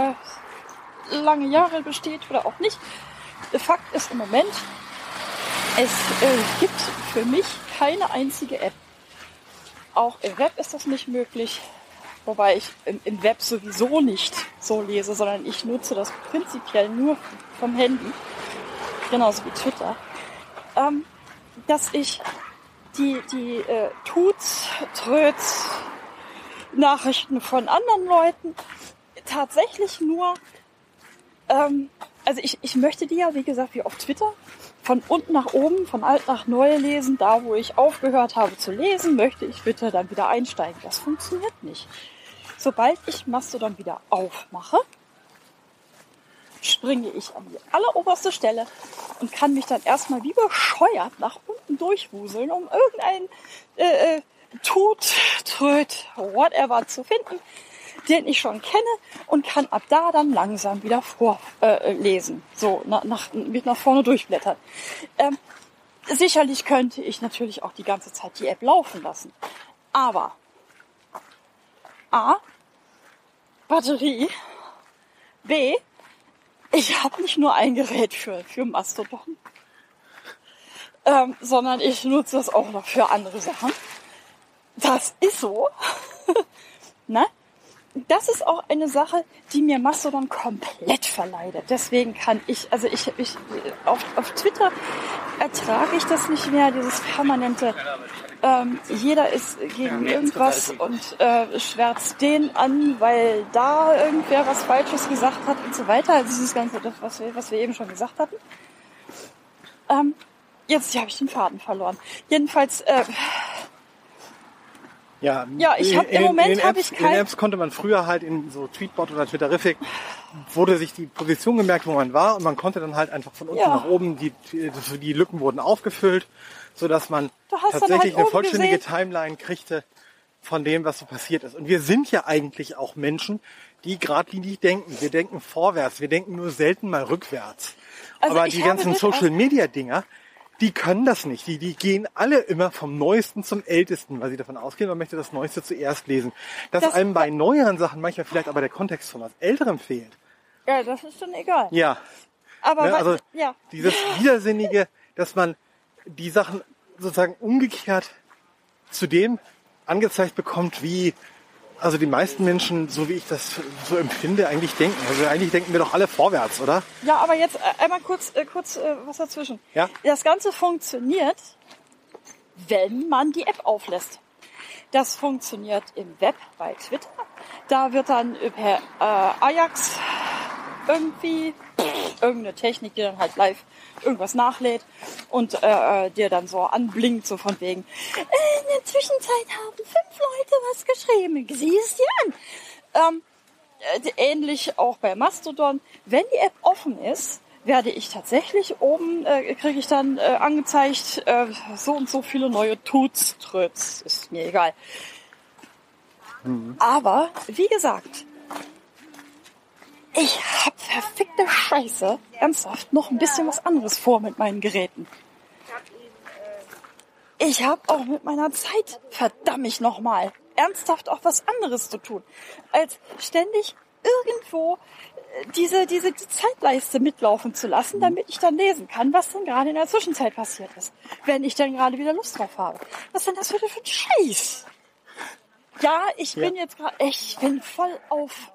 lange Jahre besteht oder auch nicht. Fakt ist im Moment, es gibt für mich keine einzige App. Auch im Web ist das nicht möglich. Wobei ich im Web sowieso nicht so lese, sondern ich nutze das prinzipiell nur vom Handy. Genauso wie Twitter. Dass ich die Tuts, Tröts, Nachrichten von anderen Leuten tatsächlich nur, also ich möchte die ja, wie gesagt, wie auf Twitter, von unten nach oben, von alt nach neu lesen. Da, wo ich aufgehört habe zu lesen, möchte ich bitte dann wieder einsteigen. Das funktioniert nicht. Sobald ich Mastodon wieder aufmache, springe ich an die alleroberste Stelle und kann mich dann erstmal wie bescheuert nach unten durchwuseln, um irgendein Tröd, whatever zu finden, den ich schon kenne und kann ab da dann langsam wieder vorlesen. So, nach vorne durchblättern. sicherlich könnte ich natürlich auch die ganze Zeit die App laufen lassen. Aber A, Batterie, B, ich habe nicht nur ein Gerät für Mastodon, sondern ich nutze das auch noch für andere Sachen. Das ist so. Ne? Das ist auch eine Sache, die mir Mastodon komplett verleidet. Deswegen kann ich auf Twitter ertrage ich das nicht mehr, dieses permanente, jeder ist gegen irgendwas und schwärzt den an, weil da irgendwer was Falsches gesagt hat und so weiter. Also dieses ganze, das, was wir eben schon gesagt hatten. Jetzt habe ich den Faden verloren. Jedenfalls, ja, ich habe im Moment habe ich In Apps konnte man früher halt in so Tweetbot oder Twitterific wurde sich die Position gemerkt, wo man war, und man konnte dann halt einfach von unten nach oben, die Lücken wurden aufgefüllt, sodass man tatsächlich eine vollständige Timeline kriegte von dem, was so passiert ist. Und wir sind ja eigentlich auch Menschen, die geradlinig denken. Wir denken vorwärts, wir denken nur selten mal rückwärts. Also aber die ganzen Social-Media-Dinger, die können das nicht. Die gehen alle immer vom Neuesten zum Ältesten, weil sie davon ausgehen, man möchte das Neueste zuerst lesen. Dass einem bei neueren Sachen manchmal vielleicht aber der Kontext von was Älterem fehlt. Ja, das ist dann egal. Ja. Aber ne, also dieses Widersinnige, dass man die Sachen sozusagen umgekehrt zu dem angezeigt bekommt, wie also die meisten Menschen, so wie ich das so empfinde, eigentlich denken. Also eigentlich denken wir doch alle vorwärts, oder? Ja, aber jetzt einmal kurz was dazwischen. Ja? Das Ganze funktioniert, wenn man die App auflässt. Das funktioniert im Web bei Twitter. Da wird dann per Ajax irgendwie irgendeine Technik, die dann halt live irgendwas nachlädt und dir dann so anblinkt, so von wegen, in der Zwischenzeit haben 5 Leute was geschrieben, sieh es dir an. Ähnlich auch bei Mastodon. Wenn die App offen ist, werde ich tatsächlich oben, kriege ich dann angezeigt, so und so viele neue Tutströts, ist mir egal. Aber, wie gesagt, ich hab verfickte Scheiße ernsthaft noch ein bisschen was anderes vor mit meinen Geräten. Ich habe auch mit meiner Zeit, verdammt nochmal, ernsthaft auch was anderes zu tun, als ständig irgendwo diese Zeitleiste mitlaufen zu lassen, damit ich dann lesen kann, was dann gerade in der Zwischenzeit passiert ist, wenn ich dann gerade wieder Lust drauf habe. Was denn das für ein Scheiß? Ja, ich bin jetzt gerade, ich bin voll auf...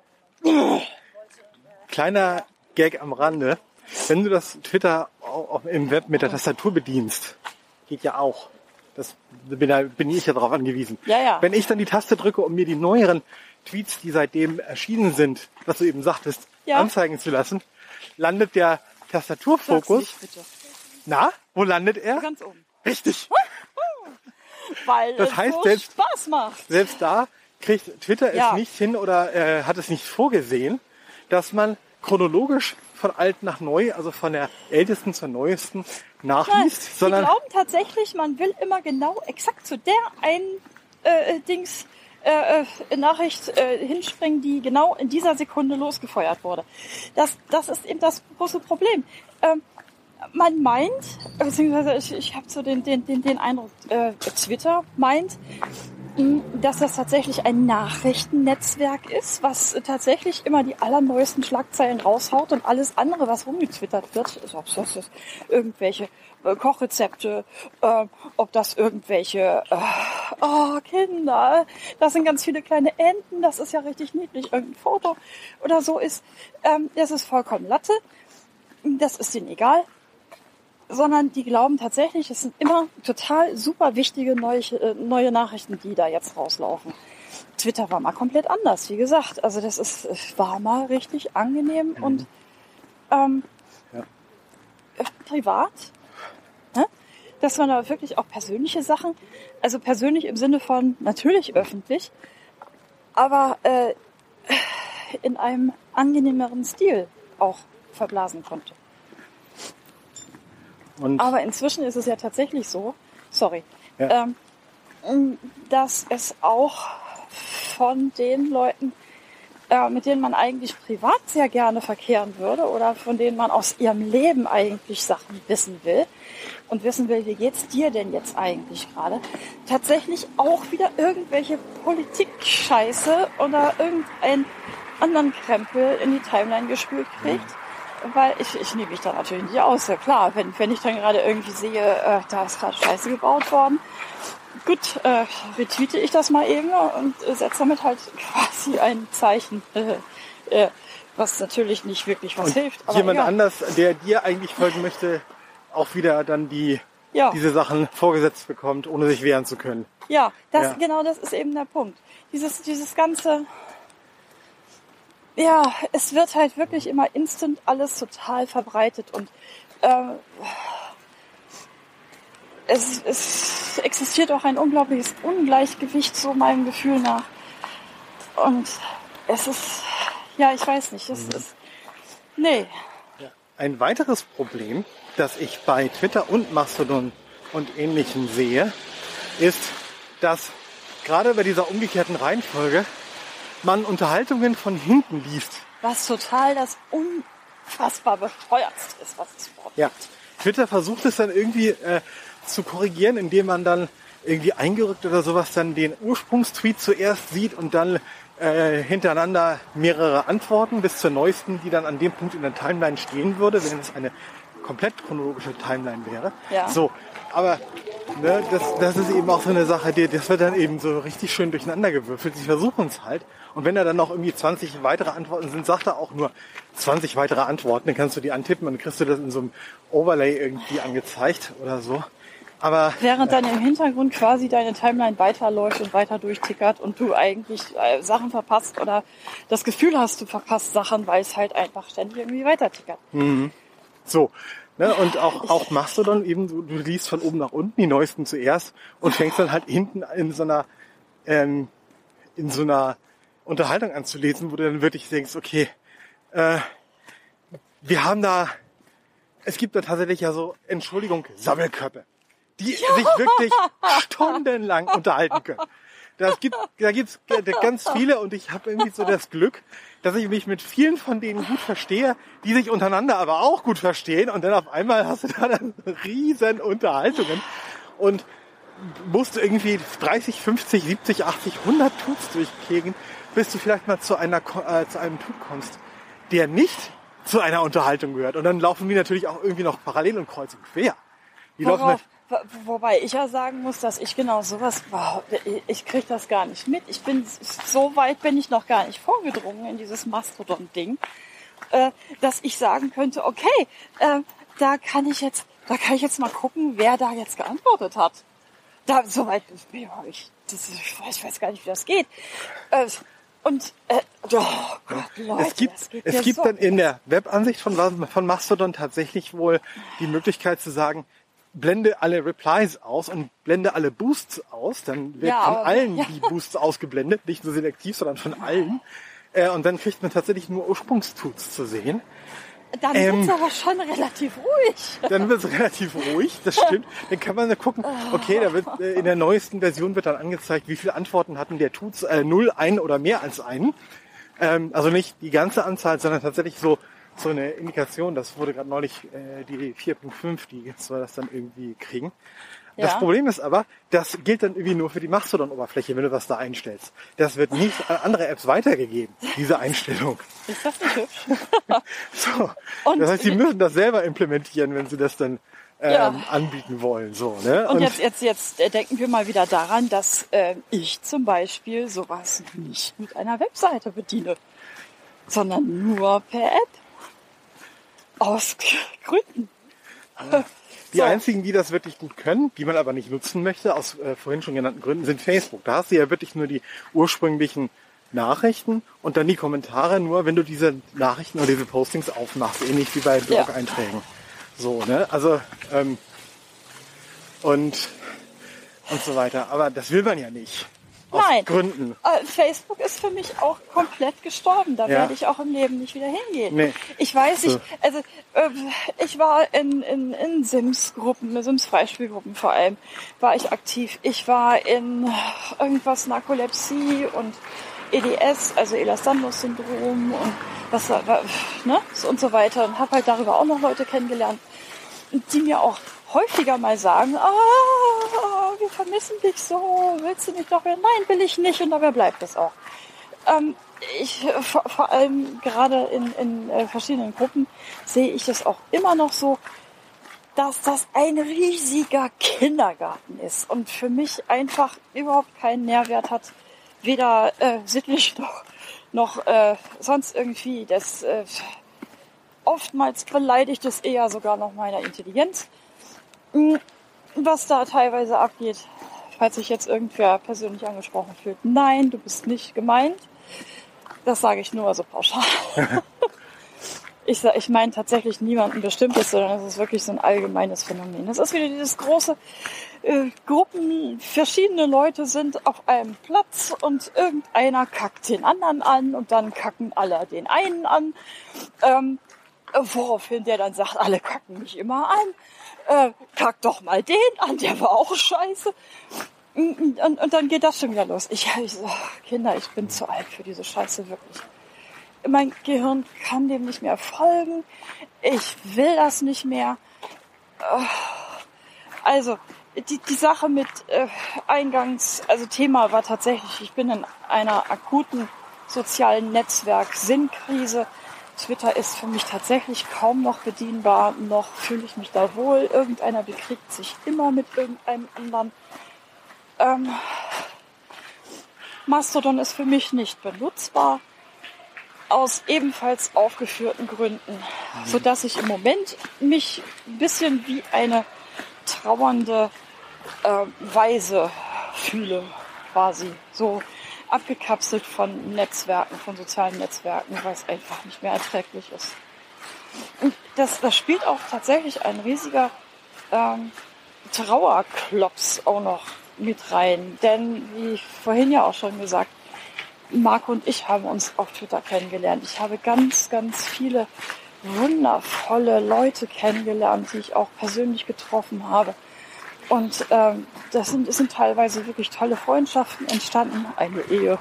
Kleiner Gag am Rande. Wenn du das Twitter auch im Web mit der Tastatur bedienst, geht ja auch. Das bin ich ja darauf angewiesen. Ja. Wenn ich dann die Taste drücke, um mir die neueren Tweets, die seitdem erschienen sind, was du eben sagtest, anzeigen zu lassen, landet der Tastaturfokus. Sag's nicht, bitte. Na, wo landet er? Ganz oben. Richtig. Weil Das heißt, so Spaß macht. Selbst da kriegt Twitter es nicht hin oder hat es nicht vorgesehen, dass man chronologisch von alt nach neu, also von der ältesten zur neuesten nachliest. Nein, sondern die glauben tatsächlich, man will immer genau exakt zu der einen Nachricht hinspringen, die genau in dieser Sekunde losgefeuert wurde. Das ist eben das große Problem. Man meint, beziehungsweise ich habe so den Eindruck, Twitter meint, dass das tatsächlich ein Nachrichtennetzwerk ist, was tatsächlich immer die allerneuesten Schlagzeilen raushaut und alles andere, was rumgetwittert wird, ob das irgendwelche Kochrezepte, ob das irgendwelche Kinder, das sind ganz viele kleine Enten, das ist ja richtig niedlich, irgendein Foto oder so ist, das ist vollkommen Latte, das ist ihnen egal. Sondern die glauben tatsächlich, es sind immer total super wichtige neue Nachrichten, die da jetzt rauslaufen. Twitter war mal komplett anders, wie gesagt. Also war mal richtig angenehm und privat. Ne? Dass man da wirklich auch persönliche Sachen, also persönlich im Sinne von natürlich öffentlich, aber in einem angenehmeren Stil auch verblasen konnte. Aber inzwischen ist es ja tatsächlich so, dass es auch von den Leuten, mit denen man eigentlich privat sehr gerne verkehren würde oder von denen man aus ihrem Leben eigentlich Sachen wissen will, und wissen will, wie geht's dir denn jetzt eigentlich gerade, tatsächlich auch wieder irgendwelche Politik-Scheiße oder irgendeinen anderen Krempel in die Timeline gespült kriegt. Weil ich nehme mich da natürlich nicht aus. Ja klar, wenn ich dann gerade irgendwie sehe, da ist gerade Scheiße gebaut worden, gut, retweete ich das mal eben und setze damit halt quasi ein Zeichen, was natürlich nicht wirklich was hilft. Aber jemand anders, der dir eigentlich folgen möchte, auch wieder dann diese Sachen vorgesetzt bekommt, ohne sich wehren zu können. Ja, genau das ist eben der Punkt. Dieses ganze, ja, es wird halt wirklich immer instant alles total verbreitet und es existiert auch ein unglaubliches Ungleichgewicht so meinem Gefühl nach. Und es ist, ja, ich weiß nicht, nee. Ja. Ein weiteres Problem, das ich bei Twitter und Mastodon und Ähnlichem sehe, ist, dass gerade bei dieser umgekehrten Reihenfolge man Unterhaltungen von hinten liest. Was total das unfassbar bescheuertste ist, was es überhaupt gibt. Twitter versucht es dann irgendwie zu korrigieren, indem man dann irgendwie eingerückt oder sowas dann den Ursprungstweet zuerst sieht und dann hintereinander mehrere Antworten bis zur neuesten, die dann an dem Punkt in der Timeline stehen würde, wenn es eine komplett chronologische Timeline wäre. Ja. So, aber ne, das ist eben auch so eine Sache, das wird dann eben so richtig schön durcheinander gewürfelt. Sie versuchen es halt. Und wenn da dann noch irgendwie 20 weitere Antworten sind, sagt er auch nur 20 weitere Antworten. Dann kannst du die antippen und dann kriegst du das in so einem Overlay irgendwie angezeigt oder so. Aber während dann im Hintergrund quasi deine Timeline weiterläuft und weiter durchtickert und du eigentlich Sachen verpasst oder das Gefühl hast, du verpasst Sachen, weil es halt einfach ständig irgendwie weiter tickert. Mhm. So, ne, und auch Mastodon eben, du liest von oben nach unten die neuesten zuerst und fängst dann halt hinten in so einer Unterhaltung anzulesen, wo du dann wirklich denkst, okay, es gibt da tatsächlich ja so, Sammelköpfe, die sich wirklich stundenlang unterhalten können. Da gibt's ganz viele und ich habe irgendwie so das Glück, dass ich mich mit vielen von denen gut verstehe, die sich untereinander aber auch gut verstehen und dann auf einmal hast du da dann riesen Unterhaltungen und musst du irgendwie 30, 50, 70, 80, 100 Tweets durchkriegen, bis du vielleicht mal zu einem Tweet kommst, der nicht zu einer Unterhaltung gehört. Und dann laufen die natürlich auch irgendwie noch parallel und kreuz und quer. Wobei ich ja sagen muss, dass ich genau sowas, ich kriege das gar nicht mit. So weit bin ich noch gar nicht vorgedrungen in dieses Mastodon-Ding, dass ich sagen könnte, okay, da kann ich jetzt mal gucken, wer da jetzt geantwortet hat. Soweit bin ich weiß gar nicht, wie das geht. Leute, es gibt dann in der Webansicht von Mastodon tatsächlich wohl die Möglichkeit zu sagen, blende alle Replies aus und blende alle Boosts aus. Dann wird von allen die Boosts ausgeblendet, nicht nur selektiv, sondern von allen. Und dann kriegt man tatsächlich nur Ursprungstweets zu sehen. Dann wird es aber schon relativ ruhig. Dann wird es relativ ruhig, das stimmt. Dann kann man gucken, okay, da wird in der neuesten Version wird dann angezeigt, wie viele Antworten hatten der Tweets, 0, 1 oder mehr als einen. Also nicht die ganze Anzahl, sondern tatsächlich so eine Indikation. Das wurde gerade neulich die 4.5, die soll das dann irgendwie kriegen. Ja. Das Problem ist aber, das gilt dann irgendwie nur für die Mastodon-Oberfläche, wenn du das da einstellst. Das wird nicht an andere Apps weitergegeben, diese Einstellung. Ist das nicht hübsch? So. Das heißt, die müssen das selber implementieren, wenn sie das dann anbieten wollen. So, ne? Und jetzt denken wir mal wieder daran, dass ich zum Beispiel sowas nicht mit einer Webseite bediene, sondern nur per App. Aus Gründen. Die einzigen, die das wirklich gut können, die man aber nicht nutzen möchte, aus vorhin schon genannten Gründen, sind Facebook. Da hast du ja wirklich nur die ursprünglichen Nachrichten und dann die Kommentare, nur wenn du diese Nachrichten oder diese Postings aufmachst, ähnlich wie bei Blog-Einträgen. So, ne? Also und so weiter. Aber das will man ja nicht. Aus Gründen. Facebook ist für mich auch komplett gestorben. Da werde ich auch im Leben nicht wieder hingehen. Nee. Ich weiß nicht, also ich war in Sims-Gruppen, Sims-Freispielgruppen vor allem, war ich aktiv. Ich war in irgendwas Narkolepsie und EDS, also Ehlers-Danlos-Syndrom und und so weiter. Und habe halt darüber auch noch Leute kennengelernt, die mir auch häufiger mal sagen, wir vermissen dich so, willst du nicht doch wieder? Nein, will ich nicht und dabei bleibt es auch. Vor allem gerade in verschiedenen Gruppen sehe ich es auch immer noch so, dass das ein riesiger Kindergarten ist und für mich einfach überhaupt keinen Nährwert hat, weder sittlich noch sonst irgendwie. Das oftmals beleidigt es eher sogar noch meiner Intelligenz, was da teilweise abgeht. Falls sich jetzt irgendwer persönlich angesprochen fühlt, nein, du bist nicht gemeint. Das sage ich nur so pauschal. Ich meine tatsächlich niemanden Bestimmtes, sondern es ist wirklich so ein allgemeines Phänomen. Das ist wieder dieses große Gruppen, verschiedene Leute sind auf einem Platz und irgendeiner kackt den anderen an und dann kacken alle den einen an. Woraufhin der dann sagt, alle kacken mich immer an. Kack doch mal den an, der war auch scheiße. Und dann geht das schon wieder los. Ich so, Kinder, ich bin zu alt für diese Scheiße, wirklich. Mein Gehirn kann dem nicht mehr folgen. Ich will das nicht mehr. Also, die Sache mit also Thema war tatsächlich, ich bin in einer akuten sozialen Netzwerk-Sinnkrise. Twitter ist für mich tatsächlich kaum noch bedienbar, noch fühle ich mich da wohl. Irgendeiner bekriegt sich immer mit irgendeinem anderen. Mastodon ist für mich nicht benutzbar, aus ebenfalls aufgeführten Gründen, sodass ich im Moment mich ein bisschen wie eine trauernde Waise fühle, quasi so abgekapselt von Netzwerken, von sozialen Netzwerken, weil es einfach nicht mehr erträglich ist. Und das spielt auch tatsächlich ein riesiger Trauerklops auch noch mit rein, denn wie ich vorhin ja auch schon gesagt, Marco und ich haben uns auf Twitter kennengelernt. Ich habe ganz, ganz viele wundervolle Leute kennengelernt, die ich auch persönlich getroffen habe. Und es sind teilweise wirklich tolle Freundschaften entstanden, eine Ehe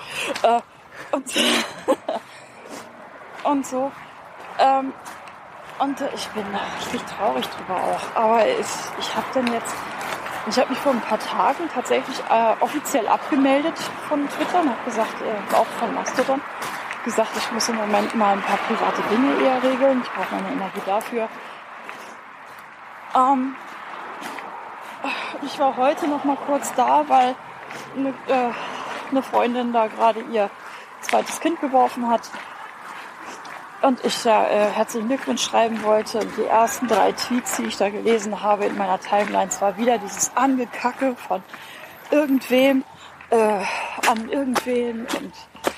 und so. Und ich bin richtig traurig drüber auch. Aber ich habe mich vor ein paar Tagen tatsächlich offiziell abgemeldet von Twitter und habe gesagt, auch von Mastodon, gesagt, ich muss im Moment mal ein paar private Dinge eher regeln. Ich brauche meine Energie dafür. Ich war heute noch mal kurz da, weil eine Freundin da gerade ihr zweites Kind geworfen hat. Und ich herzlichen Glückwunsch schreiben wollte. Und die ersten 3 Tweets, die ich da gelesen habe in meiner Timeline, war wieder dieses Angekacke von irgendwem an irgendwen. Und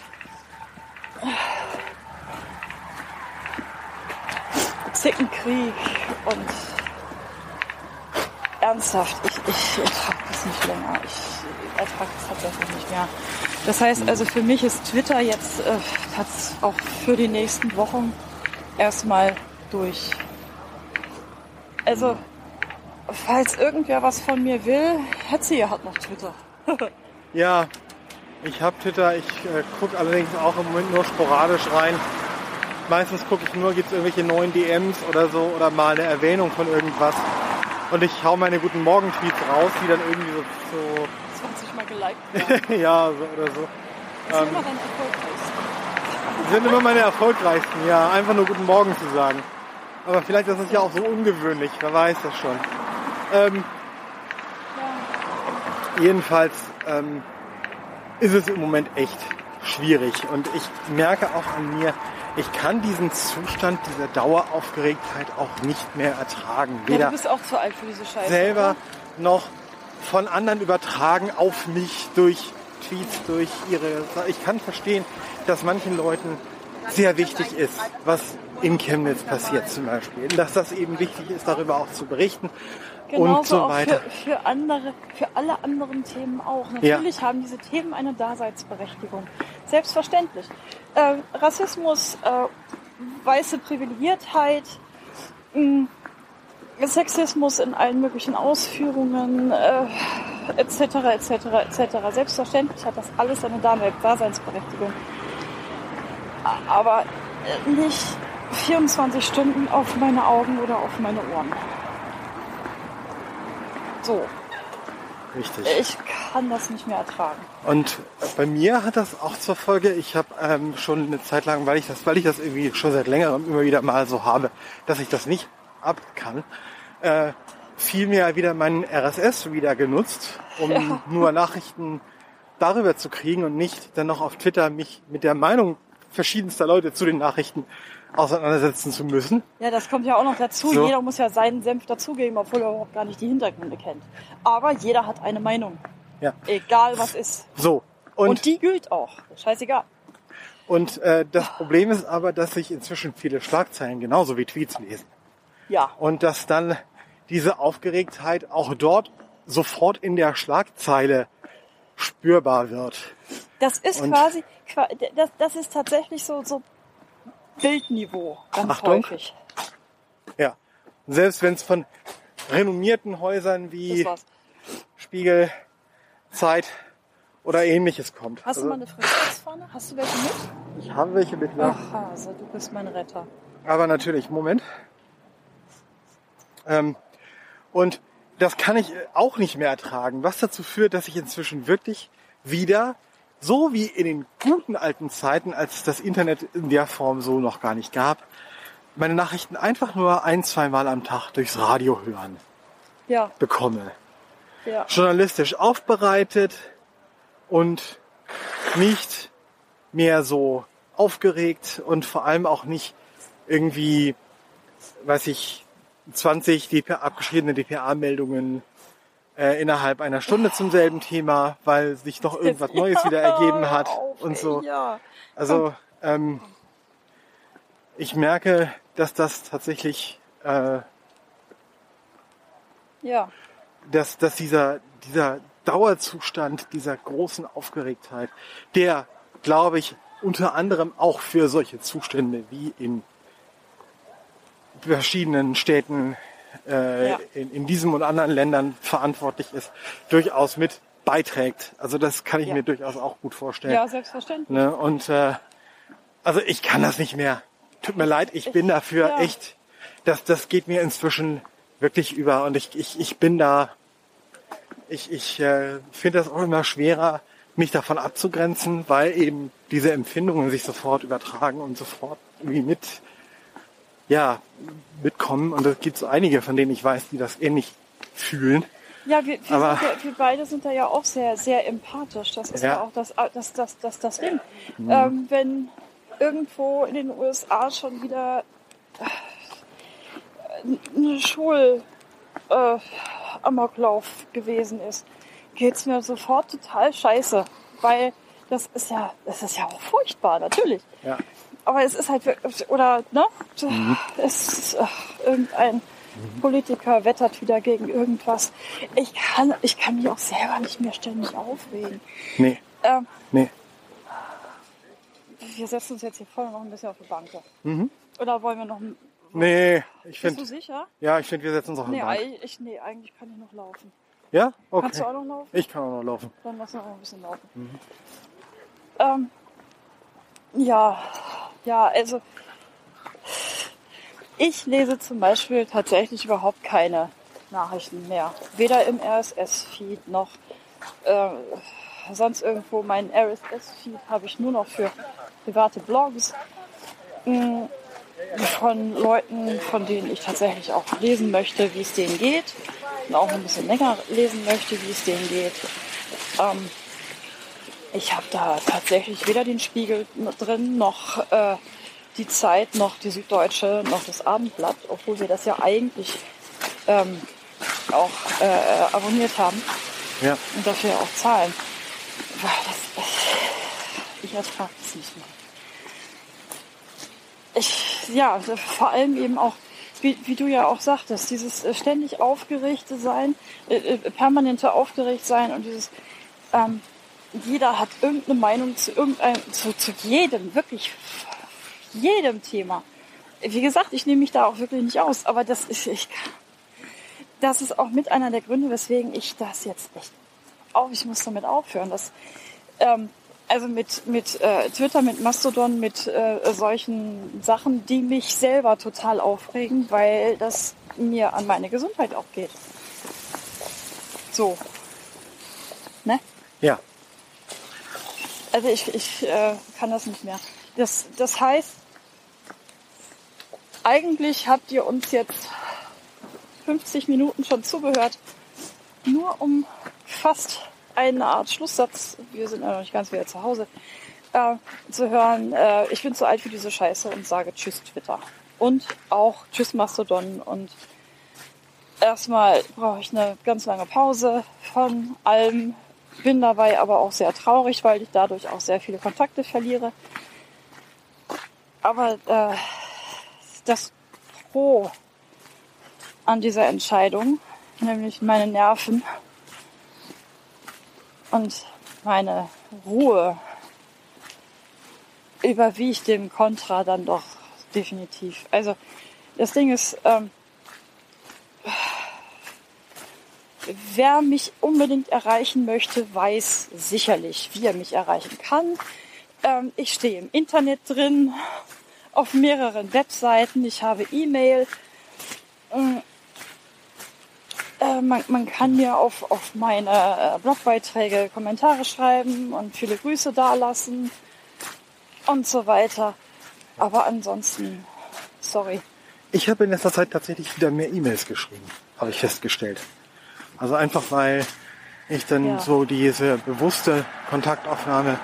Zickenkrieg und ernsthaft, ich ertrage das nicht länger. Ich ertrage das tatsächlich nicht mehr. Das heißt also, für mich ist Twitter jetzt auch für die nächsten Wochen erstmal durch. Also, falls irgendwer was von mir will, Hetze hat noch Twitter. Ja, ich habe Twitter. Ich gucke allerdings auch im Moment nur sporadisch rein. Meistens gucke ich nur, gibt es irgendwelche neuen DMs oder so oder mal eine Erwähnung von irgendwas. Und ich hau meine guten Morgen-Tweets raus, die dann irgendwie so 20 Mal geliked werden. ja, so oder so. Das sind immer deine erfolgreichsten. Sind immer meine erfolgreichsten, ja. Einfach nur guten Morgen zu sagen. Aber vielleicht ist es ja auch so ungewöhnlich, wer weiß das schon. Jedenfalls ist es im Moment echt schwierig. Und ich merke auch an mir, ich kann diesen Zustand dieser Daueraufgeregtheit auch nicht mehr ertragen. Weder du bist auch zu alt für diese Scheiße. Selber oder? noch von anderen übertragen auf mich durch Tweets, durch ihre... Ich kann verstehen, dass manchen Leuten sehr wichtig ist, was in Chemnitz passiert zum Beispiel. Dass das eben wichtig ist, darüber auch zu berichten. Genauso und so auch weiter. Für alle anderen Themen auch. Natürlich haben diese Themen eine Daseinsberechtigung. Selbstverständlich. Rassismus, weiße Privilegiertheit, Sexismus in allen möglichen Ausführungen, etc., etc., etc. Selbstverständlich hat das alles eine Daseinsberechtigung. Aber nicht 24 Stunden auf meine Augen oder auf meine Ohren. So, Richtig. ich kann das nicht mehr ertragen. Und bei mir hat das auch zur Folge, ich habe schon eine Zeit lang, weil ich das irgendwie schon seit längerem immer wieder mal so habe, dass ich das nicht ab kann, vielmehr wieder meinen RSS wieder genutzt, um nur Nachrichten darüber zu kriegen und nicht dann noch auf Twitter mich mit der Meinung verschiedenster Leute zu den Nachrichten auseinandersetzen zu müssen. Ja, das kommt ja auch noch dazu. So. Jeder muss ja seinen Senf dazugeben, obwohl er überhaupt gar nicht die Hintergründe kennt. Aber jeder hat eine Meinung. Ja. Egal was ist. So. Und die gilt auch. Scheißegal. Und das Problem ist aber, dass sich inzwischen viele Schlagzeilen genauso wie Tweets lesen. Ja. Und dass dann diese Aufgeregtheit auch dort sofort in der Schlagzeile spürbar wird. Das ist Und- das ist tatsächlich so Bildniveau ganz Achtung. häufig. Ja. Und selbst wenn es von renommierten Häusern Das wie war's. Spiegel, Zeit oder ähnliches kommt. Hast du mal eine Frühstücksfahne? Hast du welche mit? Ich habe welche mit, ja. Ach, Hase, du bist mein Retter. Aber natürlich, Moment. Und das kann ich auch nicht mehr ertragen, was dazu führt, dass ich inzwischen wirklich wieder, so wie in den guten alten Zeiten, als es das Internet in der Form so noch gar nicht gab, meine Nachrichten einfach nur 1-2 Mal am Tag durchs Radio hören Ja, bekomme. ja. Journalistisch aufbereitet und nicht mehr so aufgeregt und vor allem auch nicht irgendwie, weiß ich, 20 abgeschriebene DPA-Meldungen innerhalb einer Stunde zum selben Thema, weil sich noch irgendwas Neues wieder ergeben hat und so. Ja. Also ich merke, dass das tatsächlich, Ja. dass dieser Dauerzustand dieser großen Aufgeregtheit, der, glaube ich, unter anderem auch für solche Zustände wie in verschiedenen Städten in diesem und anderen Ländern verantwortlich ist, durchaus mit beiträgt. Also das kann ich mir durchaus auch gut vorstellen. Ja, selbstverständlich. Ne? Und also ich kann das nicht mehr. Tut mir leid, ich bin dafür echt, das geht mir inzwischen wirklich über und ich bin da, ich finde das auch immer schwerer, mich davon abzugrenzen, weil eben diese Empfindungen sich sofort übertragen und sofort irgendwie mitkommen. Und es gibt so einige, von denen ich weiß, die das ähnlich fühlen. Ja, wir beide sind da ja auch sehr, sehr empathisch. Das ist ja auch das Ding. Wenn irgendwo in den USA schon wieder eine Schulamoklauf gewesen ist, geht's mir sofort total scheiße. Weil das ist ja auch furchtbar, natürlich. Ja. Aber es ist halt wirklich, oder, ne? Es ist, irgendein Politiker wettert wieder gegen irgendwas. Ich kann mich auch selber nicht mehr ständig aufregen. Nee. Nee. Wir setzen uns jetzt hier vorne noch ein bisschen auf die Bank. Mhm. Oder wollen wir noch... Nee, Bist ich du finde, sicher? ja, ich finde, wir setzen uns auf Nee, den Bank. eigentlich kann ich noch laufen. Ja? Okay. Kannst du auch noch laufen? Ich kann auch noch laufen. Dann lass uns auch noch ein bisschen laufen. Also ich lese zum Beispiel tatsächlich überhaupt keine Nachrichten mehr. Weder im RSS-Feed noch sonst irgendwo. Meinen RSS-Feed habe ich nur noch für private Blogs von Leuten, von denen ich tatsächlich auch lesen möchte, wie es denen geht. Und auch ein bisschen länger lesen möchte, wie es denen geht. Ich habe da tatsächlich weder den Spiegel drin, noch die Zeit, noch die Süddeutsche, noch das Abendblatt, obwohl wir das ja eigentlich auch abonniert haben Ja. und dafür auch zahlen. Ich ertrage das nicht mehr. Vor allem eben auch, wie du ja auch sagtest, dieses ständig aufgeregte Sein, permanente aufgeregt sein und dieses jeder hat irgendeine Meinung zu jedem, wirklich jedem Thema. Wie gesagt, ich nehme mich da auch wirklich nicht aus, aber das ist auch mit einer der Gründe, weswegen ich das jetzt echt ich muss damit aufhören. Also mit Twitter, mit Mastodon, mit solchen Sachen, die mich selber total aufregen, weil das mir an meine Gesundheit auch geht. So. Ne? Ja. Also ich kann das nicht mehr. Das heißt, eigentlich habt ihr uns jetzt 50 Minuten schon zugehört, nur um fast eine Art Schlusssatz, wir sind ja noch nicht ganz wieder zu Hause, zu hören, ich bin zu alt für diese Scheiße und sage Tschüss Twitter. Und auch Tschüss Mastodon. Und erstmal brauche ich eine ganz lange Pause von allem, bin dabei aber auch sehr traurig, weil ich dadurch auch sehr viele Kontakte verliere. Aber das Pro an dieser Entscheidung, nämlich meine Nerven und meine Ruhe, überwiegt dem Kontra dann doch definitiv. Also das Ding ist, wer mich unbedingt erreichen möchte, weiß sicherlich, wie er mich erreichen kann. Ich stehe im Internet drin, auf mehreren Webseiten, ich habe E-Mail. Man kann mir auf meine Blogbeiträge Kommentare schreiben und viele Grüße dalassen und so weiter. Aber ansonsten, sorry. Ich habe in letzter Zeit tatsächlich wieder mehr E-Mails geschrieben, habe ich festgestellt. Also einfach, weil ich dann so diese bewusste Kontaktaufnahme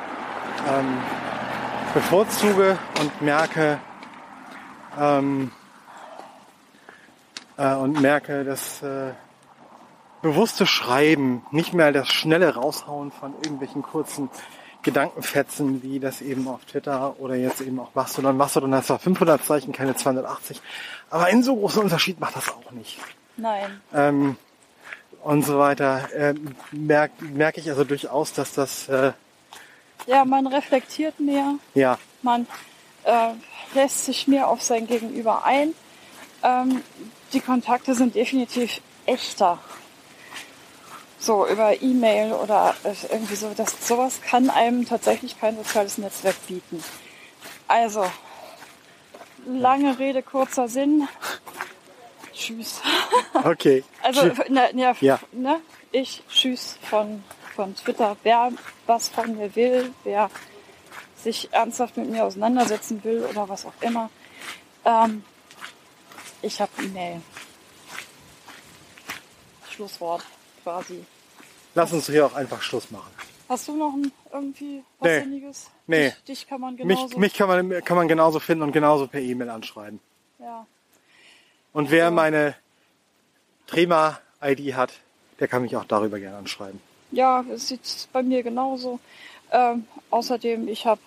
bevorzuge und merke, dass bewusste Schreiben, nicht mehr das schnelle Raushauen von irgendwelchen kurzen Gedankenfetzen, wie das eben auf Twitter oder jetzt eben auch Mastodon. Mastodon hat zwar 500 Zeichen, keine 280, aber einen so großen Unterschied macht das auch nicht. Nein. Und so weiter. Merke ich also durchaus, dass das... ja, man reflektiert mehr. Ja. Man lässt sich mehr auf sein Gegenüber ein. Die Kontakte sind definitiv echter. So über E-Mail oder irgendwie so. Sowas kann einem tatsächlich kein soziales Netzwerk bieten. Also, lange Rede, kurzer Sinn. Tschüss. Okay. Also, ich tschüss von Twitter. Wer was von mir will, wer sich ernsthaft mit mir auseinandersetzen will oder was auch immer. Ich habe E-Mail. Schlusswort quasi. Lass uns hier auch einfach Schluss machen. Hast du noch irgendwie was Sinniges? Nee. Dich kann man genauso... Mich kann man genauso finden und genauso per E-Mail anschreiben. Ja. Und wer meine Trema-ID hat, der kann mich auch darüber gerne anschreiben. Ja, es sieht bei mir genauso. Außerdem, ich habe...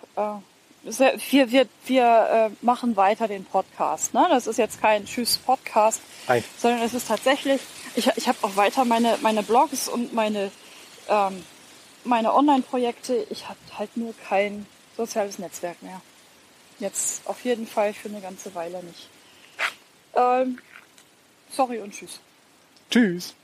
wir machen weiter den Podcast. Ne? Das ist jetzt kein Tschüss-Podcast, sondern es ist tatsächlich... Ich habe auch weiter meine Blogs und meine Online-Projekte. Ich habe halt nur kein soziales Netzwerk mehr. Jetzt auf jeden Fall für eine ganze Weile nicht. Sorry und tschüss. Tschüss.